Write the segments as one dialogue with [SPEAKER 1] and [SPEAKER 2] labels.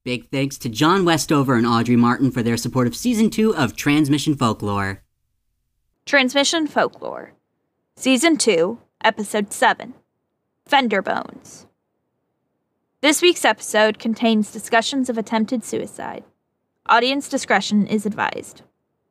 [SPEAKER 1] Big thanks to John Westover and Audrey Martin for their support of Season 2 of Transmission Folklore.
[SPEAKER 2] Transmission Folklore, Season 2, Episode 7, Fender Bones. This week's episode contains discussions of attempted suicide. Audience discretion is advised.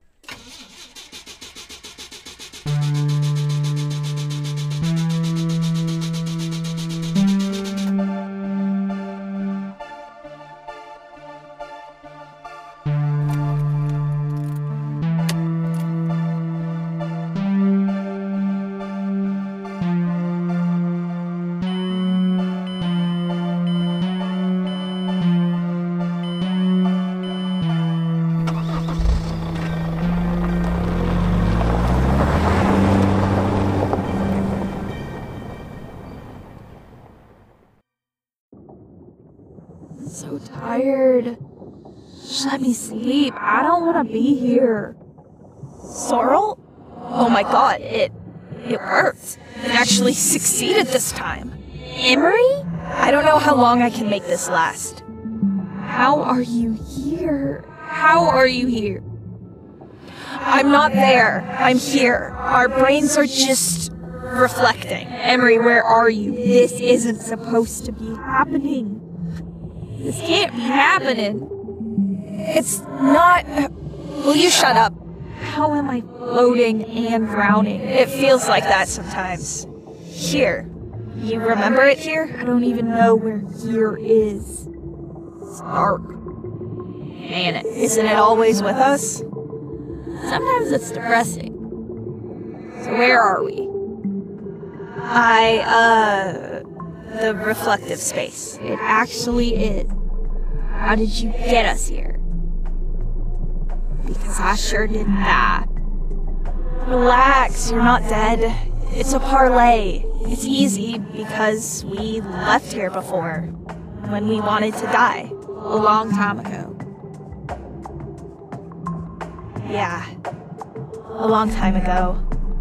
[SPEAKER 3] So tired. Just let me sleep. I don't want to be here.
[SPEAKER 2] Sorrel? Oh my god, it worked. It actually succeeded this time. Emery? I don't know how long I can make this last.
[SPEAKER 3] How are you here?
[SPEAKER 2] How are you here? I'm not there. I'm here. Our brains are just reflecting. Emery, where are you?
[SPEAKER 3] This isn't supposed to be happening. This can't be happening.
[SPEAKER 2] It's not... Will you shut up?
[SPEAKER 3] How am I floating and drowning?
[SPEAKER 2] It feels like that sometimes. Here. You remember it here?
[SPEAKER 3] I don't even know where here is.
[SPEAKER 2] It's dark. Man, isn't it always with us?
[SPEAKER 3] Sometimes it's depressing. So where are we?
[SPEAKER 2] The reflective space.
[SPEAKER 3] It actually is. How did you get us here? Because I sure didn't die.
[SPEAKER 2] Relax, you're not dead. It's a parlay. It's easy because we left here before. When we wanted to die.
[SPEAKER 3] A long time ago.
[SPEAKER 2] Yeah. A long time ago.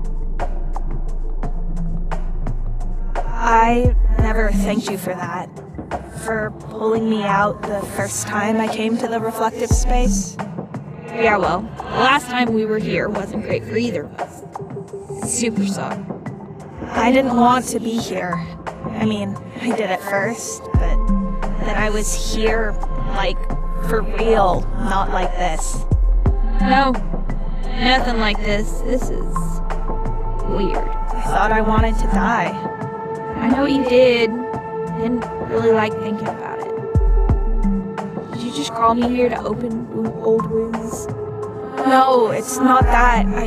[SPEAKER 2] I never thanked you for that. For pulling me out the first time I came to the reflective space.
[SPEAKER 3] Yeah, well, the last time we were here wasn't great for either of us. Super sucked.
[SPEAKER 2] I didn't want to be here. I mean, I did at first, but then I was here, like, for real, not like this.
[SPEAKER 3] No, nothing like this. This is weird.
[SPEAKER 2] I thought I wanted to die.
[SPEAKER 3] I know you did. Didn't really like thinking about it. Did you just call me here to open old wounds?
[SPEAKER 2] No, it's not that. I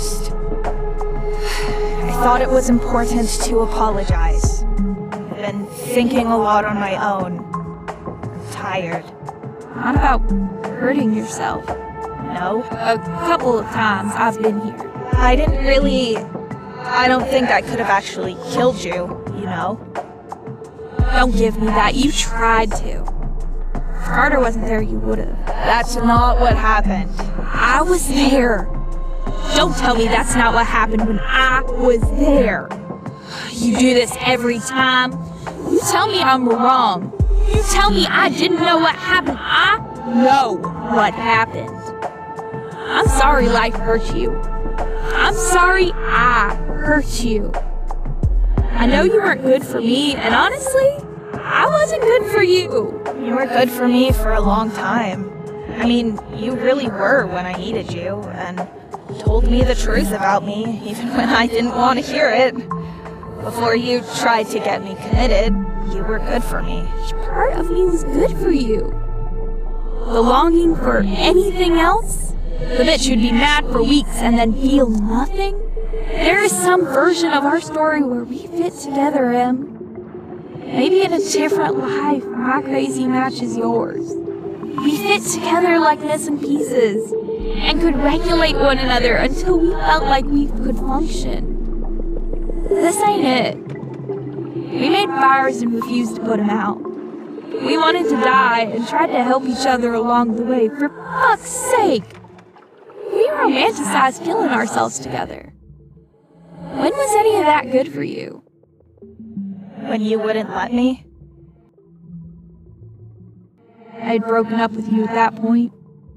[SPEAKER 2] thought it was important to apologize. I've been thinking a lot on my own. I'm tired.
[SPEAKER 3] Not about hurting yourself.
[SPEAKER 2] No?
[SPEAKER 3] A couple of times I've been here.
[SPEAKER 2] I don't think I could have actually killed you, you know?
[SPEAKER 3] Don't give me that. You tried to. If Carter wasn't there, you would have.
[SPEAKER 2] That's not what happened.
[SPEAKER 3] I was there. Don't tell me that's not what happened when I was there. You do this every time. You tell me I'm wrong. You tell me I didn't know what happened. I know what happened. I'm sorry life hurt you. I'm sorry I hurt you. I know you weren't good for me, and honestly, I wasn't good for you.
[SPEAKER 2] You were good for me for a long time. I mean, you really were when I needed you, and told me the truth about me, even when I didn't want to hear it. Before you tried to get me committed, you were good for me.
[SPEAKER 3] Part of me was good for you. The longing for anything else? The bitch who'd be mad for weeks and then feel nothing? There is some version of our story where we fit together, Em. Maybe in a different life, my crazy matches yours. We fit together like missing pieces, and could regulate one another until we felt like we could function. This ain't it. We made fires and refused to put them out. We wanted to die and tried to help each other along the way. For fuck's sake! We romanticized killing ourselves together. When was any of that good for you?
[SPEAKER 2] When you wouldn't let me?
[SPEAKER 3] I had broken up with you at that point.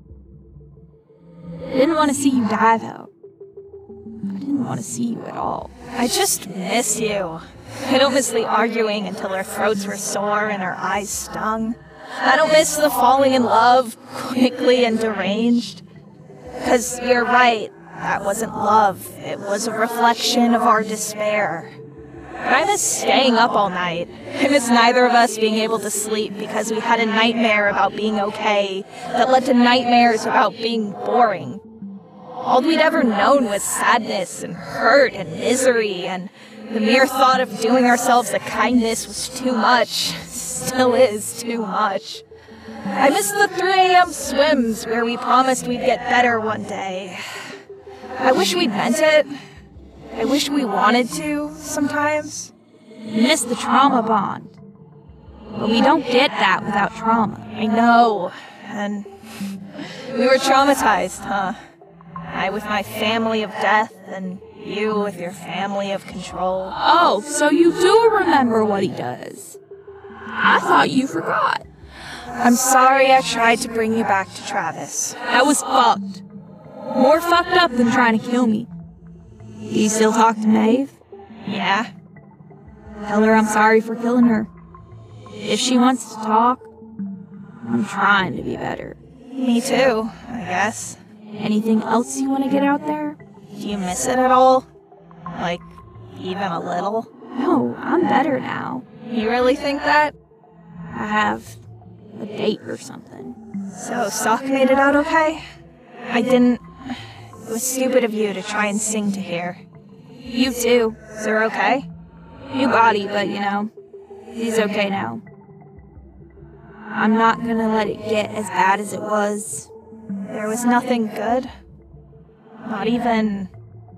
[SPEAKER 3] I didn't want to see you die, though. I didn't want to see you at all.
[SPEAKER 2] I just miss you. I don't miss the arguing until our throats were sore and our eyes stung. I don't miss the falling in love quickly and deranged. 'Cause you're right, that wasn't love. It was a reflection of our despair. But I miss staying up all night. I miss neither of us being able to sleep because we had a nightmare about being okay that led to nightmares about being boring. All we'd ever known was sadness and hurt and misery, and the mere thought of doing ourselves a kindness was too much. Still is too much. I miss the 3 a.m. swims where we promised we'd get better one day. I wish we'd meant it. I wish we wanted to, sometimes.
[SPEAKER 3] You miss the trauma bond. But we don't get that without trauma.
[SPEAKER 2] I know. And we were traumatized, huh? I with my family of death, and you with your family of control.
[SPEAKER 3] Oh, so you do remember what he does. I thought you forgot.
[SPEAKER 2] I'm sorry I tried to bring you back to Travis.
[SPEAKER 3] That was fucked. More fucked up than trying to kill me. Do you still talk to Maeve?
[SPEAKER 2] Yeah?
[SPEAKER 3] Tell her I'm sorry for killing her. If she wants to talk, I'm trying to be better.
[SPEAKER 2] Me too, I guess.
[SPEAKER 3] Anything else you want to get out there?
[SPEAKER 2] Do you miss it at all? Like, even a little?
[SPEAKER 3] No, I'm better now.
[SPEAKER 2] You really think that?
[SPEAKER 3] I have a date or something.
[SPEAKER 2] So, Sock made it out okay? I didn't... It was stupid of you to try and sing to hear.
[SPEAKER 3] You too.
[SPEAKER 2] Is her okay?
[SPEAKER 3] New body, but you know, he's okay now. I'm not gonna let it get as bad as it was.
[SPEAKER 2] There was nothing good? Not even...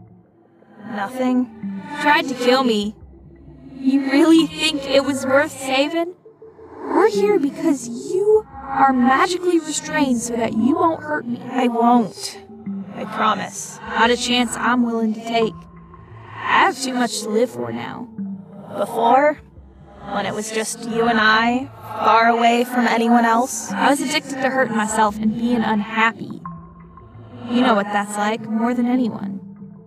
[SPEAKER 2] nothing?
[SPEAKER 3] Tried to kill me. You really think it was worth saving? We're here because you are magically restrained so that you won't hurt me.
[SPEAKER 2] I won't. I promise.
[SPEAKER 3] Not a chance I'm willing to take. I have too much to live for now.
[SPEAKER 2] Before, when it was just you and I, far away from anyone else,
[SPEAKER 3] I was addicted to hurting myself and being unhappy. You know what that's like, more than anyone.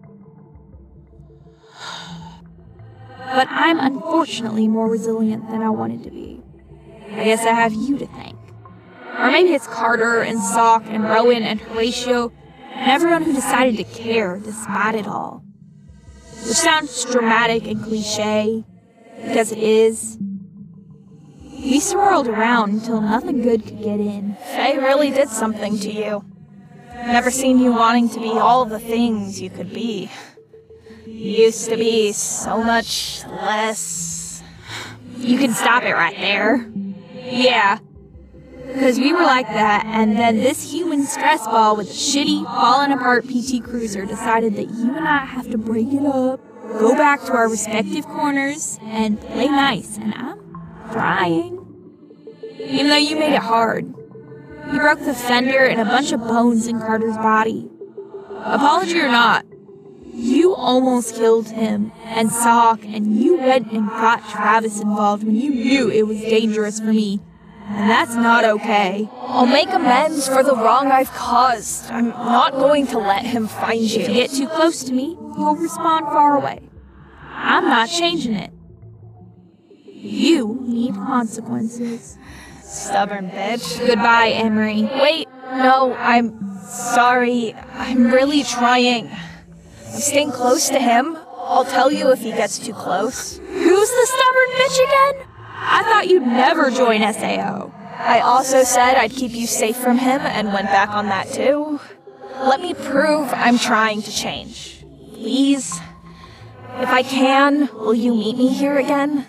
[SPEAKER 3] But I'm unfortunately more resilient than I wanted to be. I guess I have you to thank. Or maybe it's Carter and Sock and Rowan and Horatio and everyone who decided to care despite it all. Which sounds dramatic and cliche, because it is. We swirled around until nothing good could get in.
[SPEAKER 2] Faye really did something to you. Never seen you wanting to be all the things you could be. You used to be so much less...
[SPEAKER 3] You can stop it right there. Yeah. Because we were like that, and then this human stress ball with a shitty, falling apart PT Cruiser decided that you and I have to break it up, go back to our respective corners, and play nice, and I'm trying. Even though you made it hard. You broke the fender and a bunch of bones in Carter's body. Apology or not, you almost killed him and Sock, and you went and got Travis involved when you knew it was dangerous for me. And that's not okay.
[SPEAKER 2] I'll make amends for the wrong I've caused. I'm not going to let him find you.
[SPEAKER 3] If you get too close to me, you'll respond far away. I'm not changing it. You need consequences.
[SPEAKER 2] Stubborn bitch.
[SPEAKER 3] Goodbye, Emery.
[SPEAKER 2] Wait, no, I'm sorry. I'm really trying. I'm staying close to him. I'll tell you if he gets too close.
[SPEAKER 3] Who's the stubborn bitch again? I thought you'd never join SAO.
[SPEAKER 2] I also said I'd keep you safe from him and went back on that too. Let me prove I'm trying to change. Please? If I can, will you meet me here again?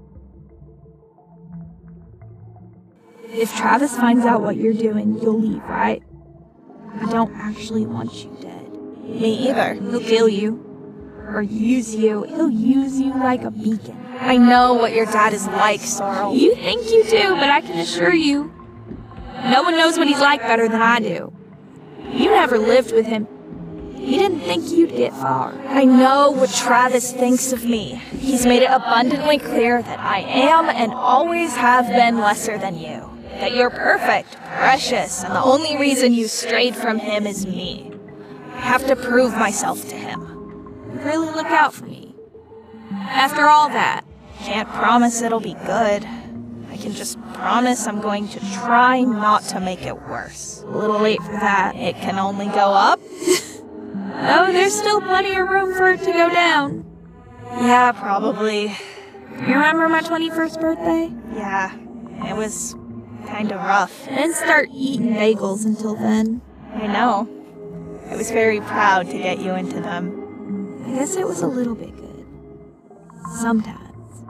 [SPEAKER 3] If Travis finds out what you're doing, you'll leave, right? I don't actually want you dead.
[SPEAKER 2] Me either.
[SPEAKER 3] He'll kill you. Or use you. He'll use you like a beacon.
[SPEAKER 2] I know what your dad is like, Sorrel.
[SPEAKER 3] You think you do, but I can assure you, no one knows what he's like better than I do. You never lived with him. He didn't think you'd get far.
[SPEAKER 2] I know what Travis thinks of me. He's made it abundantly clear that I am and always have been lesser than you. that you're perfect, precious, and the only reason you strayed from him is me. I have to prove myself to him.
[SPEAKER 3] Really look out for me. After all that.
[SPEAKER 2] Can't promise it'll be good. I can just promise I'm going to try not to make it worse.
[SPEAKER 3] A little late for that.
[SPEAKER 2] It can only go up?
[SPEAKER 3] Oh, there's still plenty of room for it to go down.
[SPEAKER 2] Yeah, probably.
[SPEAKER 3] You remember my 21st birthday?
[SPEAKER 2] Yeah, it was kind of rough.
[SPEAKER 3] I didn't start eating bagels until then.
[SPEAKER 2] I know. I was very proud to get you into them.
[SPEAKER 3] I guess it was a little bit good. Sometimes.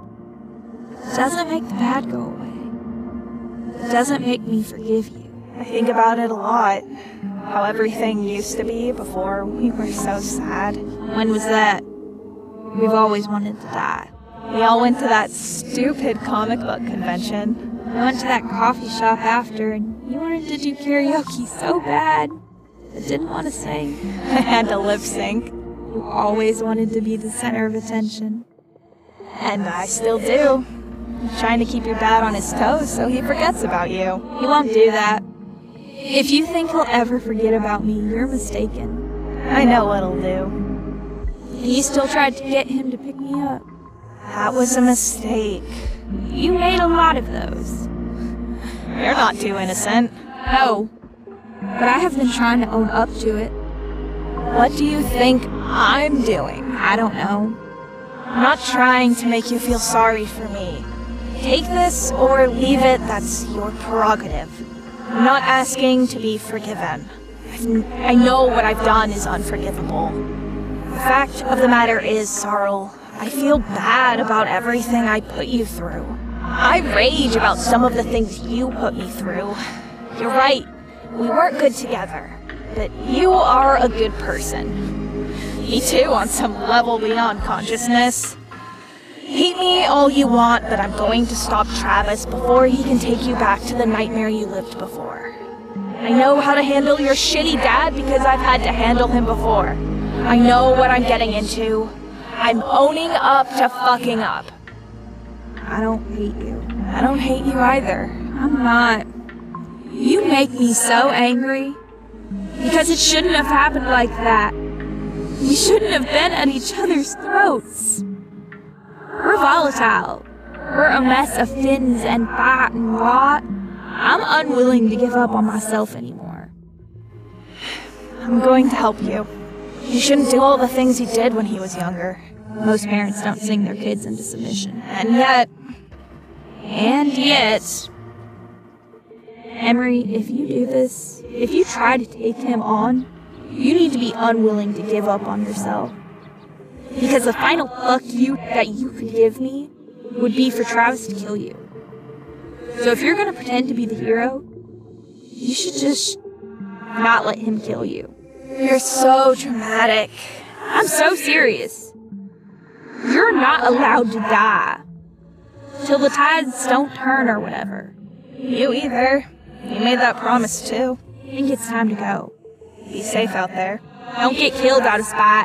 [SPEAKER 3] It doesn't make the bad go away. It doesn't make me forgive you.
[SPEAKER 2] I think about it a lot. How everything used to be before we were so sad.
[SPEAKER 3] When was that? We've always wanted to die.
[SPEAKER 2] We all went to that stupid comic book convention.
[SPEAKER 3] I went to that coffee shop after, and you wanted to do karaoke so bad. I didn't want to sing.
[SPEAKER 2] I had to lip sync.
[SPEAKER 3] You always wanted to be the center of attention.
[SPEAKER 2] And I still do. I'm trying to keep your dad on his toes so he forgets about you.
[SPEAKER 3] He won't do that. If you think he'll ever forget about me, you're mistaken.
[SPEAKER 2] I know what'll do.
[SPEAKER 3] And you still tried to get him to pick me up.
[SPEAKER 2] That was a mistake.
[SPEAKER 3] You made a lot of those.
[SPEAKER 2] You're not too innocent.
[SPEAKER 3] No. But I have been trying to own up to it.
[SPEAKER 2] What do you think I'm doing?
[SPEAKER 3] I don't know.
[SPEAKER 2] I'm not trying to make you feel sorry for me. Take this or leave it, that's your prerogative. I'm not asking to be forgiven. I know what I've done is unforgivable. The fact of the matter is, Sarl, I feel bad about everything I put you through. I rage about some of the things you put me through. You're right, we weren't good together, but you are a good person. Me too, on some level beyond consciousness. Hate me all you want, but I'm going to stop Travis before he can take you back to the nightmare you lived before. I know how to handle your shitty dad because I've had to handle him before. I know what I'm getting into. I'm owning up to fucking up.
[SPEAKER 3] I don't hate you.
[SPEAKER 2] I don't hate you either.
[SPEAKER 3] I'm not. You make me so angry. Because it shouldn't have happened like that. We shouldn't have been at each other's throats. We're volatile. We're a mess of fins and fat and rot. I'm unwilling to give up on myself anymore.
[SPEAKER 2] I'm going to help you. You shouldn't do all the things he did when he was younger.
[SPEAKER 3] Most parents don't sing their kids into submission.
[SPEAKER 2] And yet...
[SPEAKER 3] Emery, if you do this, if you try to take him on, you need to be unwilling to give up on yourself. Because the final fuck you that you could give me would be for Travis to kill you. So if you're gonna pretend to be the hero, you should just not let him kill you.
[SPEAKER 2] You're so dramatic.
[SPEAKER 3] I'm so serious. You're not allowed to die. Till the tides don't turn or whatever.
[SPEAKER 2] You either. You made that promise too.
[SPEAKER 3] I think it's time to go.
[SPEAKER 2] Be safe out there.
[SPEAKER 3] Don't get killed out of spite.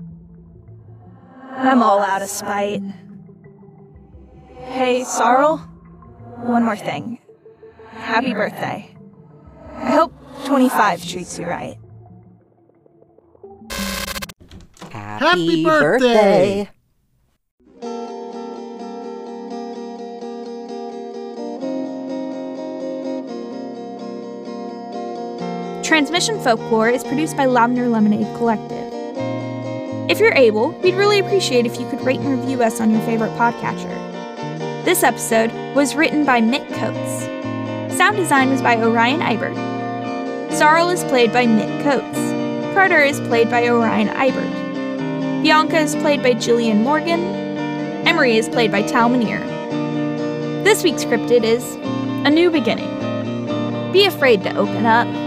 [SPEAKER 2] I'm all out of spite. Hey, Sarl? One more thing. Happy birthday. I hope 25 treats you right.
[SPEAKER 1] Happy birthday!
[SPEAKER 3] Transmission Folklore is produced by Lavender Lemonade Collective. If you're able, we'd really appreciate if you could rate and review us on your favorite podcatcher. This episode was written by Mick Coates. Sound design was by Orion Ibert. Sarl is played by Mick Coates. Carter is played by Orion Ibert. Bianca is played by Jillian Morgan. Emery is played by Tal Manier. This week's scripted is A New Beginning. Be afraid to open up.